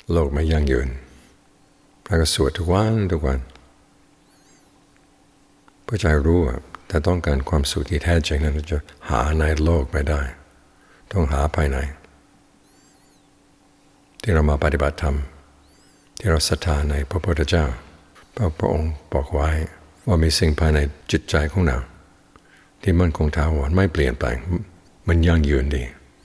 โลกไม่ยั่งยืนแล้วก็สวดทุกวันเพื่อจะรู้ว่าถ้าต้องการความสุขที่แท้จริงนั้นเราจะหาในโลกไม่ได้ต้องหาภายในที่เรามาปฏิบัติธรรมที่เราศรัทธาในพระพุทธเจ้าพระองค์บอกไว้ว่ามีสิ่งภายในจิตใจของเราที่มั่นคงถาวรไม่เปลี่ยนแปลงมันยั่งยืนดี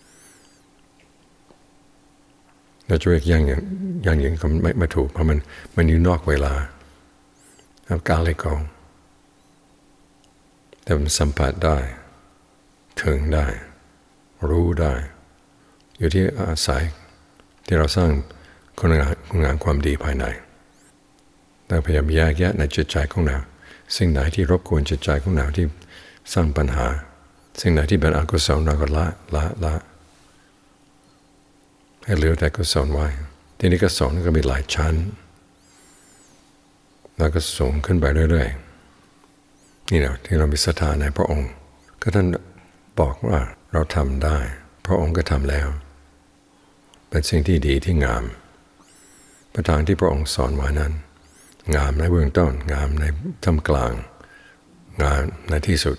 เราจะเรียกยั่งยืนก็ไม่ถูกเพราะมันอยู่นอกเวลาแล้วกาลก็แต่มันสัมผัสได้ถึงได้รู้ได้อยู่ที่อาศัยที่เราสร้างคุณงามความดีภายในเราพยายามแยกแยะในจิตใจของเราสิ่งไหนที่รบกวนจิตใจของเราที่สร้างปัญหาสิ่งไหนที่เป็นอกุศลเราก็ละให้เหลือแต่กุศลไว้ทีนี้กุศลก็มีหลายชั้นแล้วก็สูงขึ้นไปเรื่อยๆนี่แหละที่เรามีศรัทธาในพระองค์ก็ท่านบอกว่าเราทำได้พระองค์ก็ทำแล้วเป็นสิ่งที่ดีที่งามประทางที่พระองค์สอนไว้นั้นงามในเบื้องต้นงามในท่ามกลางงามในที่สุด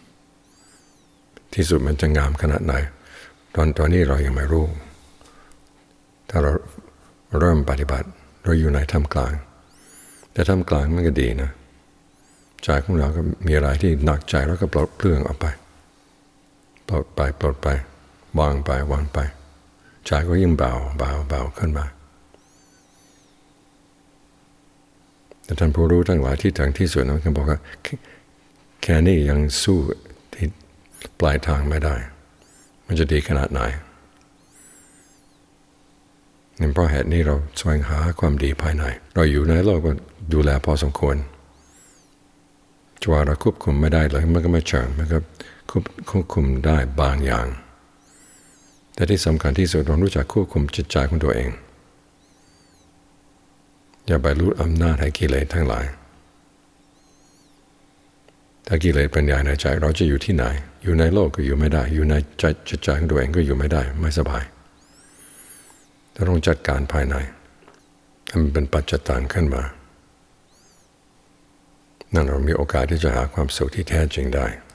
มันจะงามขนาดไหนตอนนี้เรายังไม่รู้ถ้าเราเริ่มปฏิบัติเราอยู่ในท่ามกลางแต่ท่ามกลางมันก็ดีนะใจของเราก็มีอะไรที่หนักใจแล้วก็ปลดเปลื้องออกไปปลดไปวางไปใจก็ยิ่งเบาขึ้นมาแต่ท่านผู้รู้ทั้งหลายที่ถึงที่สุดนั้นก็บอกว่าแค่นี้ยังสู้ที่ปลายทางไม่ได้มันจะดีขนาดไหนนั่นเพราะเหตุนี้เราแสวงหาความดีภายในเราอยู่ในโลกก็ดูแลพอสมควรจะว่าเราควบคุมไม่ได้เลยมันก็ไม่เชิงมันก็ควบคุมได้บางอย่างแต่ที่สำคัญที่สุดเรารู้จักควบคุมจิตใจของตัวเองอย่าไปรู้อำนาจให้กิเลสทั้งหลายถ้ากิเลสเป็นใหญ่ในใจเราจะอยู่ที่ไหนอยู่ในโลกก็อยู่ไม่ได้อยู่ในจิตใจของตัวเองก็อยู่ไม่ได้ไม่สบายต้องจัดการภายในให้มันเป็นปัจจตังขึ้นมานั่นเรามีโอกาสที่จะหาความสุขที่แท้จริงได้